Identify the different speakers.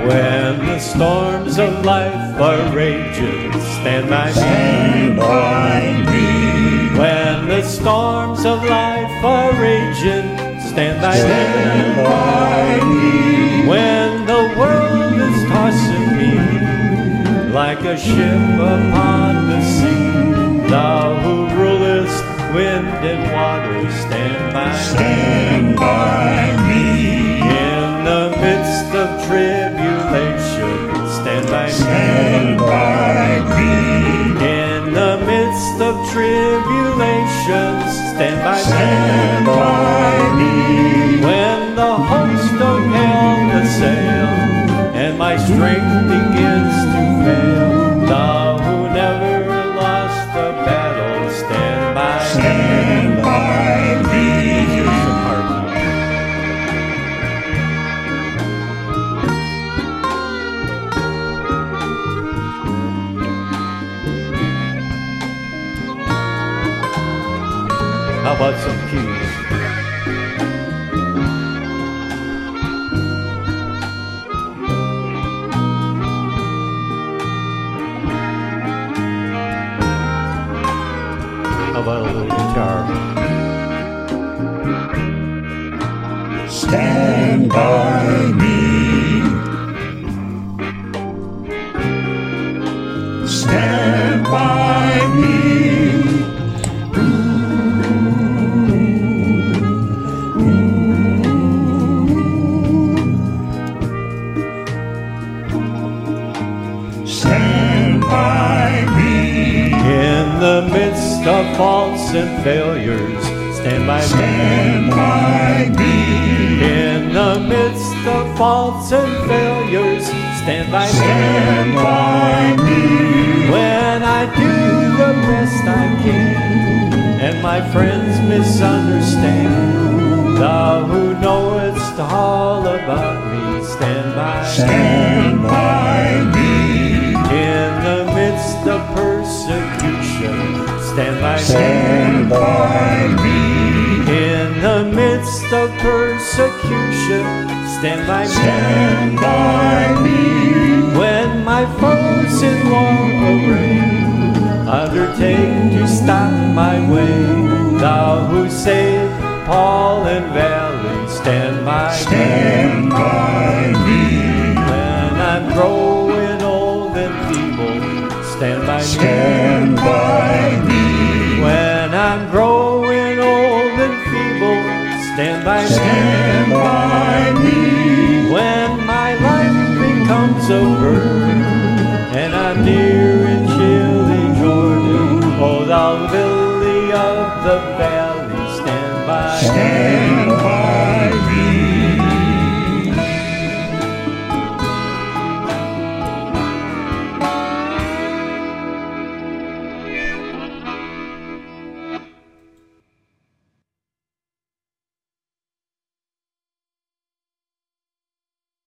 Speaker 1: When the storms of life are raging, stand by me.
Speaker 2: Stand by me.
Speaker 1: When the storms of life are raging, stand by
Speaker 2: Stand by me.
Speaker 1: When the world is tossing me like a ship upon the sea, thou who rulest wind and water, stand by me.
Speaker 2: Stand by me.
Speaker 1: In the midst of tribulation, stand by me.
Speaker 2: Stand by me.
Speaker 1: In the midst of tribulation, stand by
Speaker 2: Stand
Speaker 1: me.
Speaker 2: by me.
Speaker 1: When the host of hell assail and my strength begins to fail, thou who never lost the battle, stand by me.
Speaker 2: Stand by me.
Speaker 1: Here's some harmony. How about some keys? How about a little guitar?
Speaker 2: Stand by me. Stand by me. Stand by me.
Speaker 1: In the midst of faults and failures, stand by me.
Speaker 2: Stand by me.
Speaker 1: In the midst of faults and failures, stand by
Speaker 2: Stand
Speaker 1: me.
Speaker 2: by me.
Speaker 1: When I do the best I can and my friends misunderstand, thou who knowest all about me, stand by me.
Speaker 2: Stand by me.
Speaker 1: In the midst of persecution, stand by me.
Speaker 2: Stand by me.
Speaker 1: In the midst of persecution, stand by me.
Speaker 2: Stand by me.
Speaker 1: When my foes in war array undertake to stop my way, thou who saved Paul and Valley, stand by me.
Speaker 2: Stand by me.
Speaker 1: When I'm growing old and feeble, stand by me.
Speaker 2: Stand by me.
Speaker 1: When I'm growing old and feeble, stand by me.
Speaker 2: Stand by me.
Speaker 1: When my life becomes a burden and I'm near in chilly Jordan, oh, thou wilt